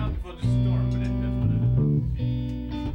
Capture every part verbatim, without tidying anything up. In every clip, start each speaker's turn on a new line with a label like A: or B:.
A: out before the storm, but it, that's what it is.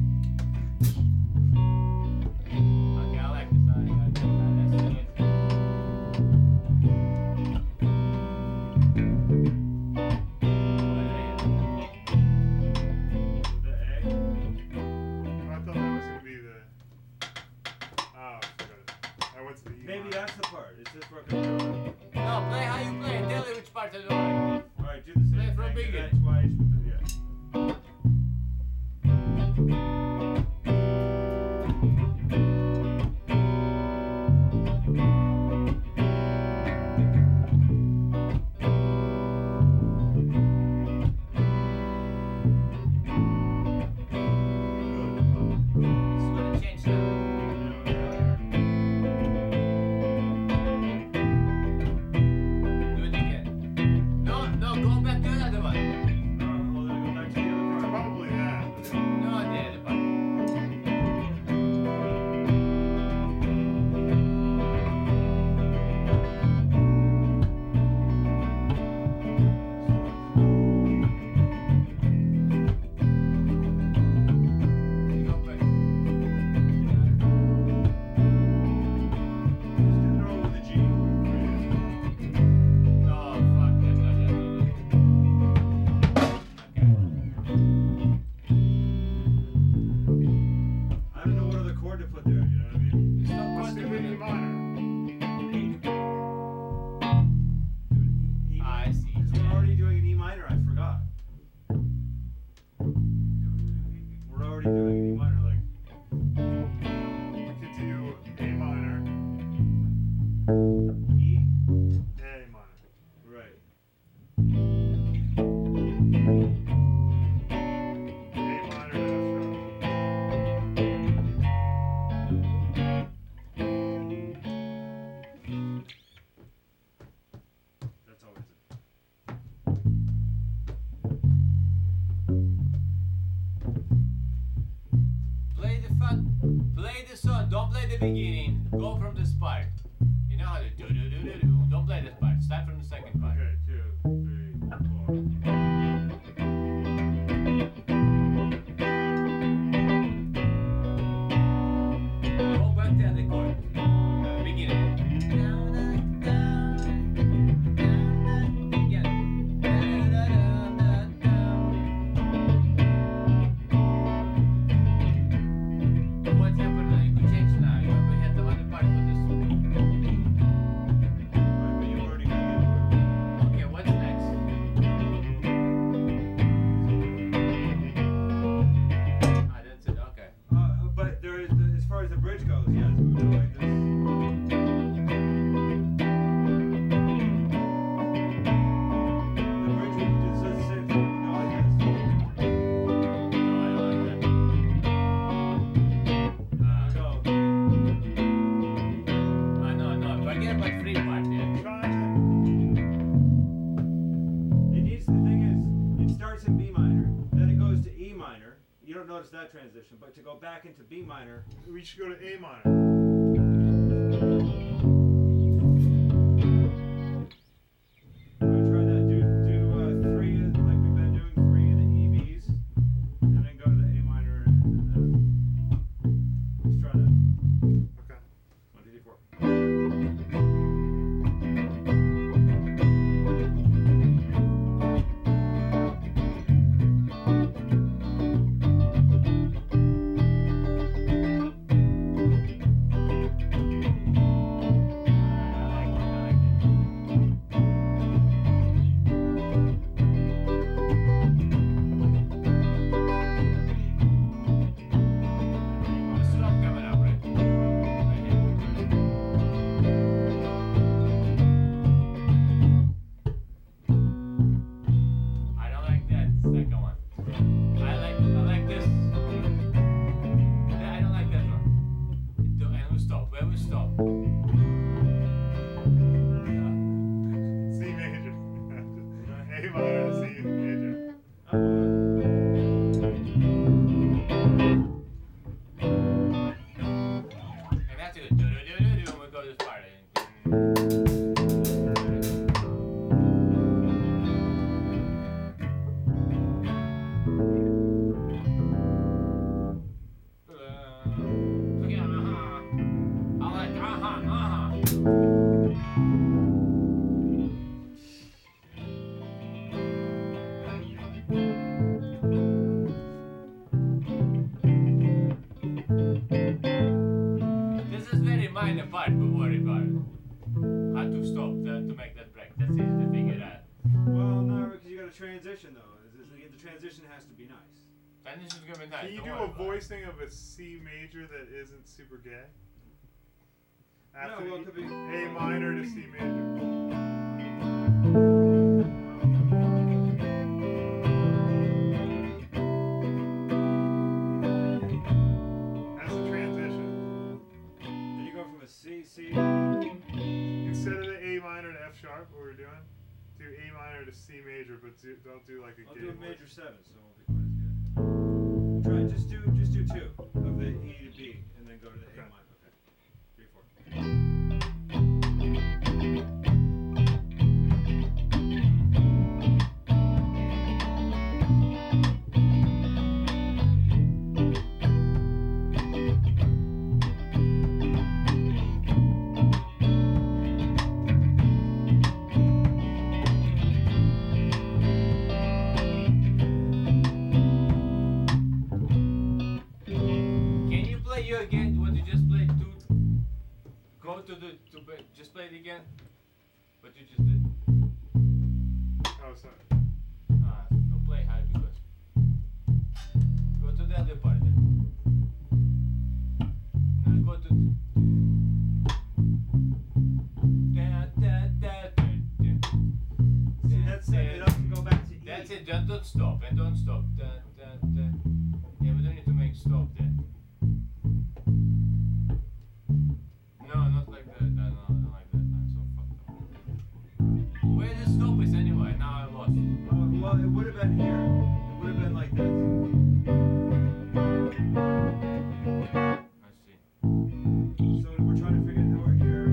A: Okay, I like this. I, I, I, that's it.
B: Maybe that's the part. It's just working.
A: No, play how you play. Tell me which part you like.
B: Alright, do the same
A: Play from
B: thing.
A: beginning.
B: That's twice with the, yeah.
A: Beginning, go from this part. You know how to do do do do do. Don't play this part. Start from the second part.
B: Okay, two, three, four.
A: Go back to the chord. Beginning. What's happening? We change now. You know, we had the other part for this.
B: But you already got it.
A: Okay, what's next? Ah, that's it. Okay.
B: Uh, but there is, as far as the bridge goes, yes, we would do like this. The bridge would just says the same thing. We would go like this.
A: No, I don't like that. Uh,
B: Go.
A: uh, no, no. Forget about free part here.
B: It needs, the thing is, it starts in B minor, then it goes to E minor. You don't notice that transition, but to go back into B minor,
C: We should go to A minor.
B: we try that. Do do uh, three of- like we've been doing, three of the E Bs, and then go to the A minor. And, and, uh, let's try that.
C: Okay.
B: One, two, three, four.
A: Stop coming up, right? Right here. I don't like that second one. I like I like this. Yeah, I don't like that one. Do- And we stop. Where we stop?
C: C major. A minor to C major.
A: And that's it. Do do do do do. And we go to this part. And- This is very minor part, but worry about it. How to stop that to make that break. That's easy to figure out.
B: Well, no, because you got a transition though. Is- is- The transition has to be nice.
A: Then this is gonna be nice.
C: Can you
A: don't
C: do
A: worry
C: a
A: about it.
C: voicing of a C major that isn't super gay? After
B: well, it
C: E-
B: could be-
C: A minor to C major. That's the transition.
B: Then you go from a C, C.
C: Instead of the A minor to F sharp, what we're doing, do A minor to C major, but do, don't do like a
B: I'll
C: gay
B: do a
C: voice.
B: major seven, so it won't be quite as good. Try just do just do two of the E to B, and then go to the A
C: Okay.
B: minor. Okay, three, four.
A: Can you play you again? What you just played? To go to the to play, just play it again. What you just did.
C: Oh, sorry.
A: Ah, no play high because. Go to the other part then. Now go to. Da, da, da, da, da.
B: See, that's setting it up to go back to E.
A: That's it. Don't, don't stop and don't stop. Da, da, da. Yeah, we don't need to make stop there. No, not like that. No, no, not like that. No, so fucked up. Where the stop is anyway? Now I lost.
B: Oh, well, it would have been here. It would have been like this.
A: I see.
B: So we're trying to figure out we're here.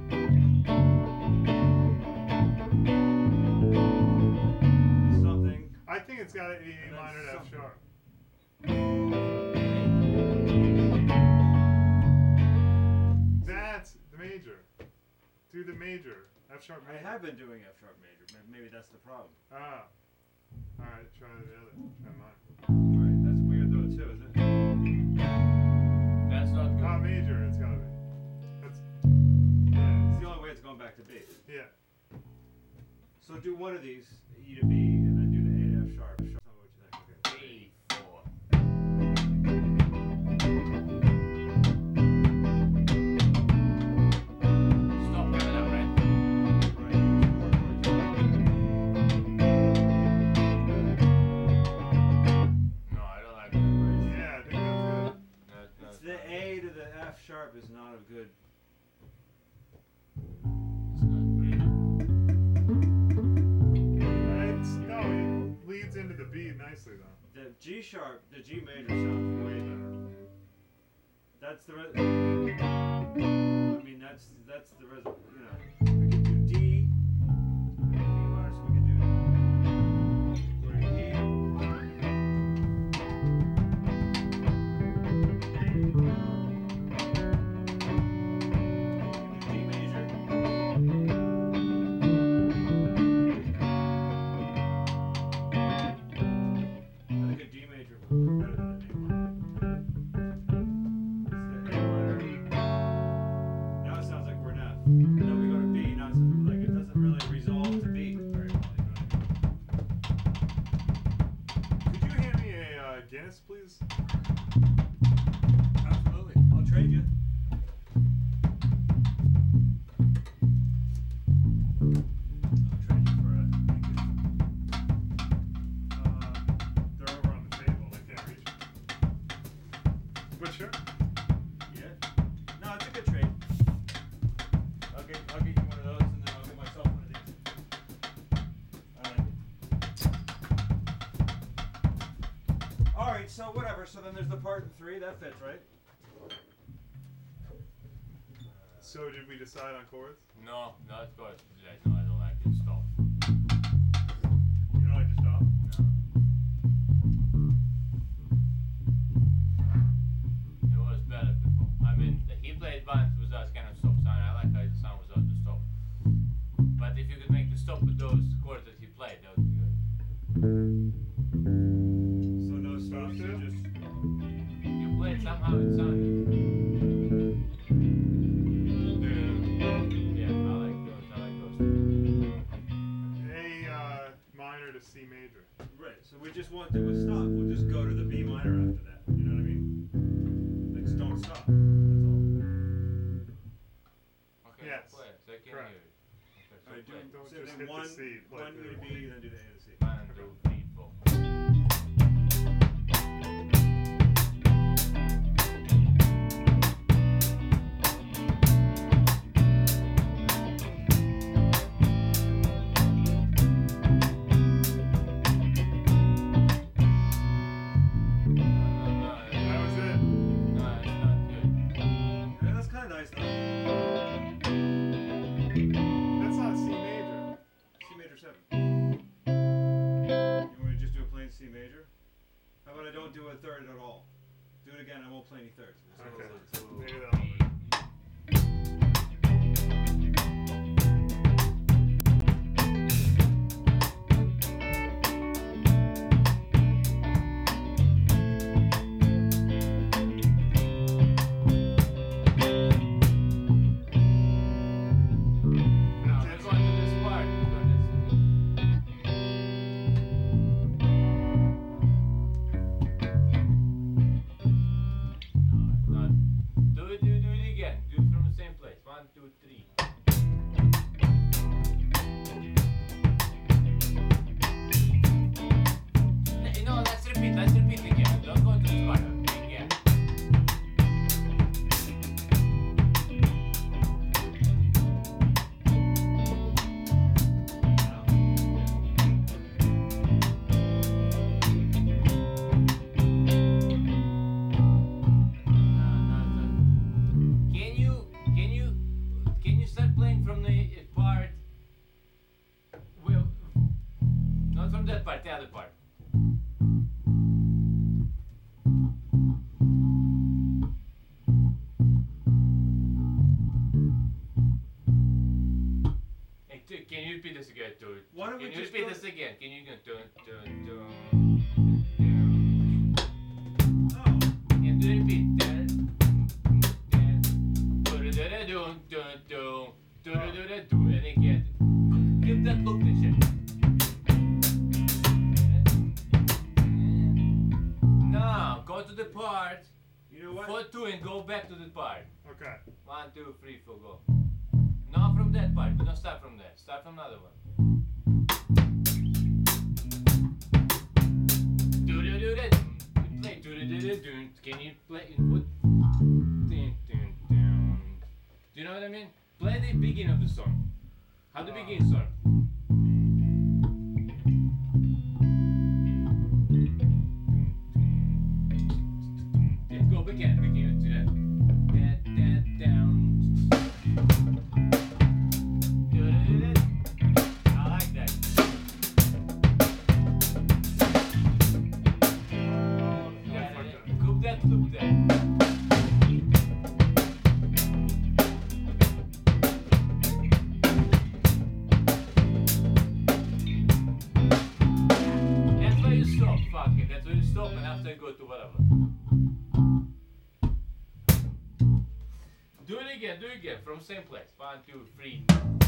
B: Something.
C: I think it's got to be A
B: And then
C: minor to F
B: something.
C: sharp. That's the major. Do the major. F sharp
B: I
C: major.
B: have been doing F sharp major. May- Maybe that's the problem.
C: Ah. Alright, try the other. Try mine.
B: Alright, that's weird though too, isn't it?
A: That's not good.
C: Ah, major, it's gotta be. That's.
B: It's
C: Yeah.
B: the only way it's going back to B.
C: Yeah.
B: So do one of these, E to B, and then do the A to F sharp. Tell me what you think. Okay.
A: Three, four. Stop coming up, right?
B: Right. Two more chords.
A: No, I don't like that.
C: Yeah, I think that's good.
A: No, no,
B: It's the A to the F sharp is not a good.
A: It's not pretty.
C: It's, no, it leads into the B nicely though.
B: The G sharp, the G major sounds way better. That's the. Re- I mean, that's that's the res- you know. We can do D. D minor, so we can do. We're in E. D major. I think a D major would be better than an A minor. It's the A minor. Now it sounds like we're in F. And then we go to B. Now it sounds like it doesn't really resolve to B very well. You know what I mean?
C: Could you hand me a uh, Guinness, please?
B: Absolutely. I'll trade you. I'll trade you for a.
C: Uh, they're over on the table. I can't reach them. But sure.
B: Yeah. No, it's a good trade. I'll get I'll get you one of those, and then I'll get myself one of these. Alright. All right. So whatever. So then there's the part in three that fits, right?
C: So did we decide on chords?
A: No, no, it's good. Like, no, I don't like it. Stop.
C: You don't like to stop?
A: No. It was better before. I mean, he played bands with us kind of stop sound. I like how it sounds it somehow it sounded. Yeah, I like those. I like those.
C: A uh, minor to C major.
B: Right. So we just want to stop. We'll just go to the B minor after that. You know what I mean? Like just don't stop. That's all.
A: Okay,
C: Yes.
A: play it. So I can
C: Correct.
A: hear it. Okay, so
B: All right. Do,
A: play it.
C: Don't
B: so
C: just
B: then
C: hit the
B: one,
C: C, play
B: one
C: through.
B: to B, then do the A to C.
A: One, two, three, four.
C: That was it.
A: No, it's not good.
B: Yeah, that's kind of nice though.
C: That's not C major.
B: C major seven. You want me to just do a plain C major? How about I don't do a third at all? Do it again. I won't play any thirds. We'll see
C: Okay.
B: what it sounds like.
C: Maybe that'll work.
A: No, let's go into this part. Let's go into this. No, it's not. Do it, do it, do it again. Do it from the same place. One, two, three. No, let's repeat. Let's repeat again. Don't go into this part. Again. Can you can you can you start playing from the part? Well, not from that part, the other part. Hey, t- can you repeat this again, dude?
B: Why don't
A: Can
B: we
A: you
B: just
A: repeat
B: go-
A: this again? Can you go do do do?
B: Oh.
A: And do repeat that. Do do do do do do do do and again. Give that loop and shit. Now go to the part.
B: You know what?
A: Four two and go back to the part.
C: Okay.
A: One two three four go. Not from that part. Do not start from there. Start from another one. Do do do do. Play do do do do do. Can you play input? Dun, dun, dun. Do you know what I mean? Play the beginning of the song. How the beginning start? Yeah, go again, begin to that. That, that, down. Do-do-do-do. I like that. Yeah,
C: fuck
A: yeah,
C: that.
A: yeah. Coop that, loop that. That's where you stop, fuck it. That's where you stop and after you go to whatever. Do it again, do it again, from same place. One, two, three.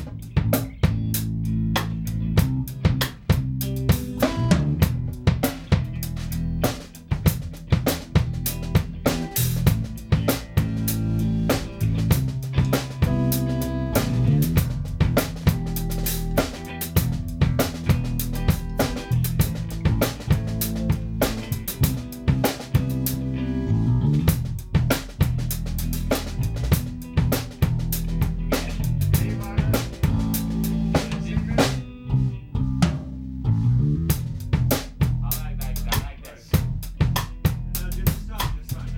C: A minor. C major.
A: I like that, I like that.
B: Now just stop this time.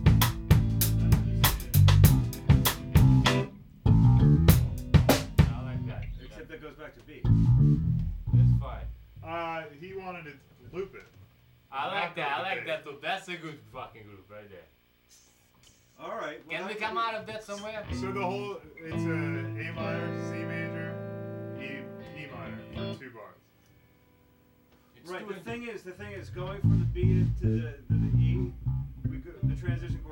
A: I like that.
B: Except that goes back to B.
A: That's fine.
C: Uh, he wanted to loop it.
A: I like that, I like
C: Okay.
A: that too. That's a good fucking group right there.
B: All right. well,
A: Can we
B: that
A: come
B: could be-
A: out of that somewhere?
C: So the whole, it's a A minor, C major, E, E minor for two bars.
A: It's
B: Right.
A: two
B: The
A: in-
B: thing is, the thing is, going from the B to the, to the E, we go, the transition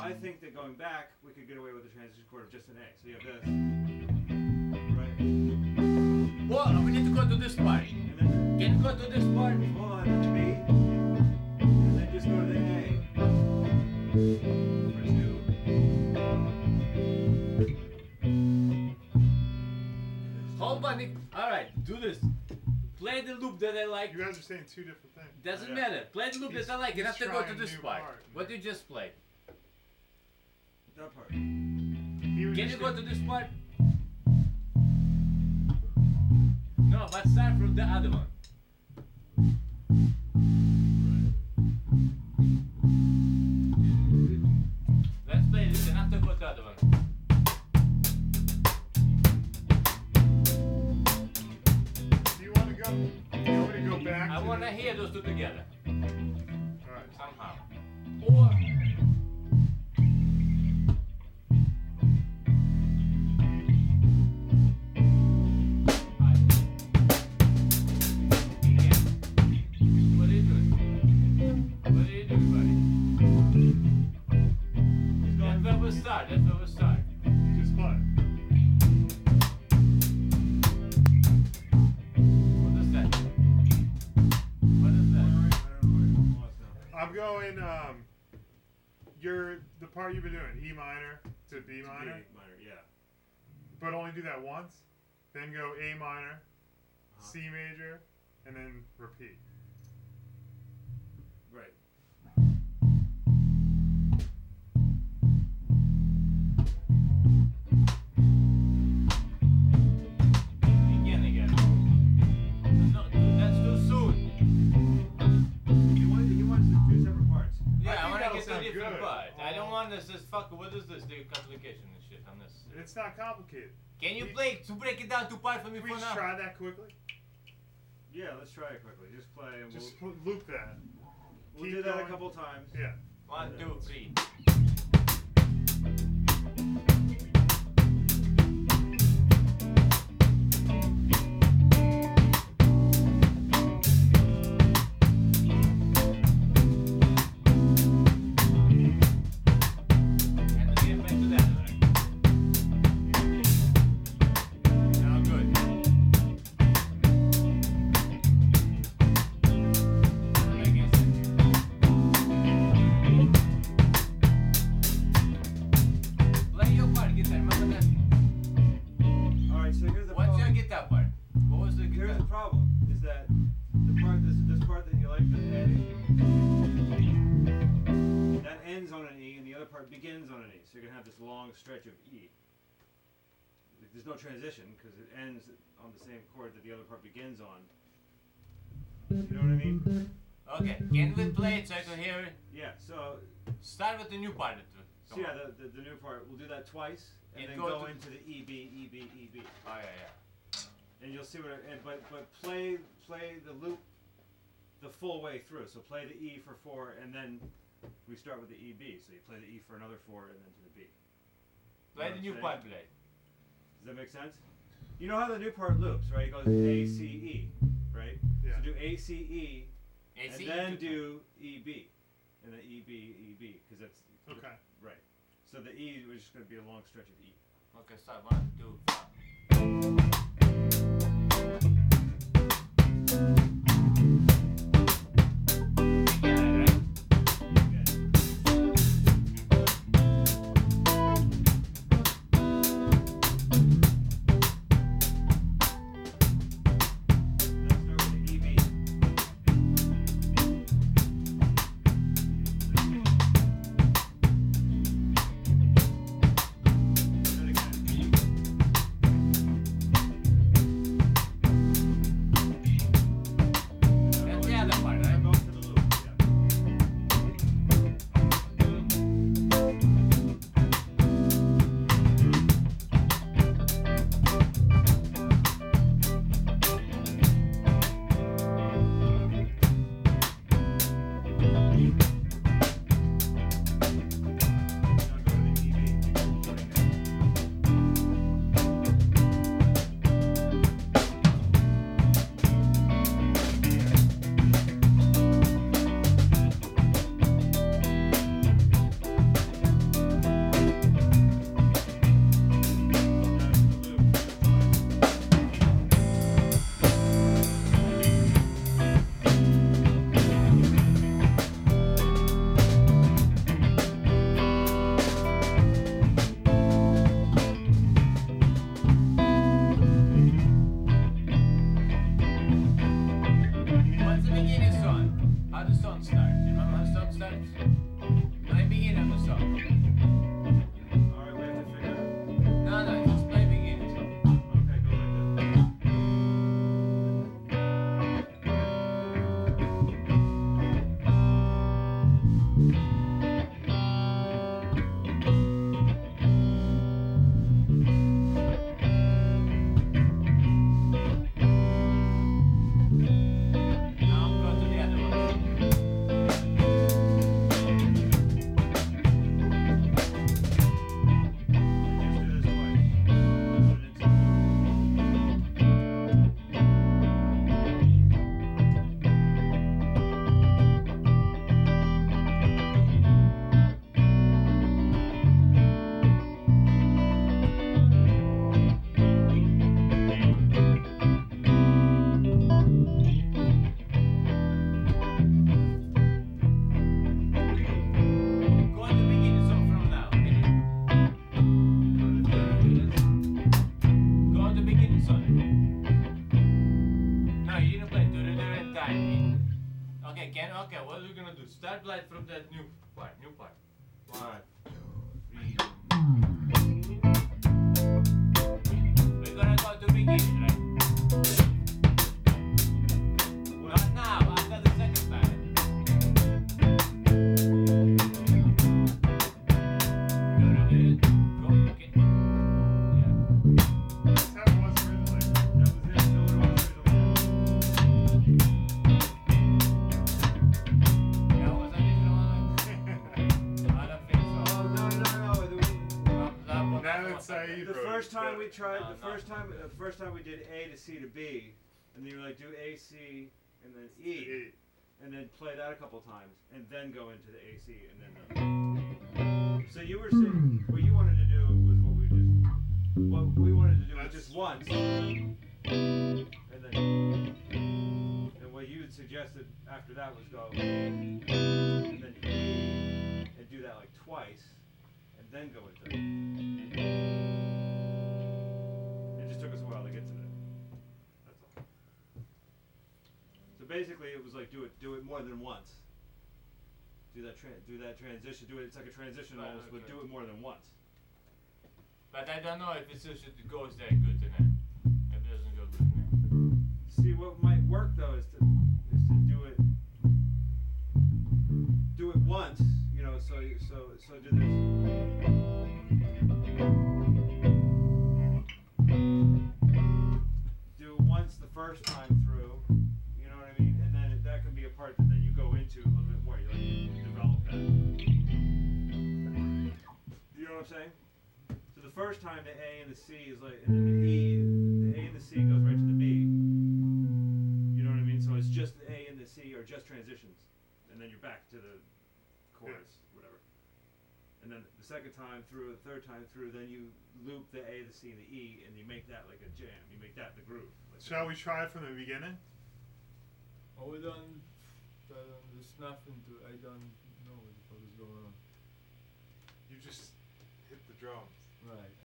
B: I think that going back, we could get away with a transition chord of just an A. So you have this, right?
A: Well, we need to go to this part.
B: And then
A: Can you go to this part?
B: hold on, B, and then just go to the A. For two.
A: Hold on, Nick. Alright, do this. Play the loop that I like.
C: You guys are saying two different things.
A: Doesn't
B: Yeah.
A: matter. Play the loop
C: He's-
A: that I like. You
C: he's
A: have to go
C: trying
A: to
C: a
A: this
C: new
A: part.
C: part.
A: What you just played.
B: That part.
C: He was
A: Can
C: just
A: you go
C: saying-
A: to this part? No, but start from the other one. Let's play this and after go to the other one.
C: Do you want to go? Do you want me to go back?
A: I
C: to
A: want to
C: the-
A: hear those two together
C: Alright.
A: somehow. Or What are you doing? What are you doing, buddy? That's where we start. That's where we start.
C: Just play.
A: What is that? What is that?
B: I don't know where I'm lost now.
C: I'm going. Um, you're the part you've been doing E minor to B minor,
B: B minor, yeah.
C: but only do that once. Then go A minor,
B: Uh-huh.
C: C major, and then repeat.
B: Right.
A: Begin again. No, that's too soon.
B: He wants, he wants two separate parts.
A: Yeah, I,
C: think
A: want to
C: that'll
A: get to a
C: sound
A: different
C: good.
A: part. I don't
C: Oh.
A: want this. This fuck. What is this? The complication and shit on this.
C: It's not complicated.
A: Can you
C: We-
A: play to break it down to part for me
C: We
A: for
C: just
A: now?
C: try that quickly.
B: Yeah, let's try it quickly. Just play and
C: Just
B: we'll,
C: put- loop that.
B: we'll
C: keep
B: do that
C: going.
B: a couple times.
C: Yeah.
A: One, two, three. And then get back to that one. Now good. Like I said. Play your part, guitar. Remember that?
B: Alright, so here's the
A: What's your
B: problem.
A: guitar part? What was the guitar?
B: Here's the problem, is that the part, this, this part that you like, the A, that ends on an E, and the other part begins on an E. So you're going to have this long stretch of E. Like, there's no transition, because it ends on the same chord that the other part begins on. You know what I mean?
A: Okay, can we play it so I can hear it?
B: Yeah, so,
A: Start with the new part. That we-
B: so
A: come
B: yeah,
A: on.
B: the, the, the new part, we'll do that twice, and
A: And
B: then
A: go
B: go
A: to-
B: into the E, B, E, B, E, B.
A: Oh yeah, yeah.
B: And you'll see what, it, and, but, but play, play the loop the full way through. So play the E for four, and then we start with the E, B. So you play the E for another four, and then to the B.
A: Play
B: know
A: the
B: what
A: new
B: I'm
A: part,
B: saying?
A: play.
B: Does that make sense? You know how the new part loops, right? It goes A, C, E, right?
C: Yeah.
B: So do A, C, E,
A: A C
B: and then
A: two
B: do E, B. And then E, B, E, B, because that's,
C: Okay.
B: right. So the E was just going to be a long stretch of E.
A: times. Okay, start. One, two, five. Yeah, right?
B: Okay. Let's start with the E, B. Do it again.
A: time. Okay, Ken. Okay, what are we gonna do? Start like from that new part. New part. One, two, three. We're gonna go to beginning, right? Not now. After the second time. You ready? Go. Okay. Yeah.
C: That's how it was originally.
B: That was it. No one was originally.
A: That was original one. I don't think so.
B: Oh no no no! The,
A: Um, that one-
C: Now
A: that
C: it's
A: was-
C: Saeed
B: the
C: wrote
B: first
C: it,
B: time
C: yeah.
B: we tried,
A: No,
B: the
A: no.
B: first time, the first time we did A to C to B, and then you were like do A C and then E,
C: Eight.
B: and then play that a couple times, and then go into the A C and then. The, so you were saying what you wanted to do was what we just, what we wanted to do was
C: That's-
B: just once, and then, and what you had suggested after that was go, and then E, and do that like twice, and then go into. It just took us a while to get to that. That's all. So basically, it was like do it, do it more than once. Do that, tra- do that transition. Do it. It's like a transition
A: Right,
B: almost, but
A: okay.
B: do it more than once.
A: But I don't know if it's just it goes there good tonight. If it doesn't go good tonight.
B: See, what might work though is to is to do it, do it once. You know, so you- so so do this. Do it once the first time through. You know what I mean? And then it, that can be a part that then you go into a little bit more. You like you develop that. You know what I'm saying? So the first time the A and the C is like, and then the E, the A and the C goes right to the B. You know what I mean? So it's just the A and the C are just transitions, and then you're back to the chorus, whatever. And then the second time through, the third time through, then you loop the A, the C, and the E, and you make that like a jam. You make that the groove. Like
C: Shall we try it from the beginning?
A: Oh, we don't. I don't. There's nothing to. I don't know what the fuck is going on.
C: You just hit the drums.
A: Right.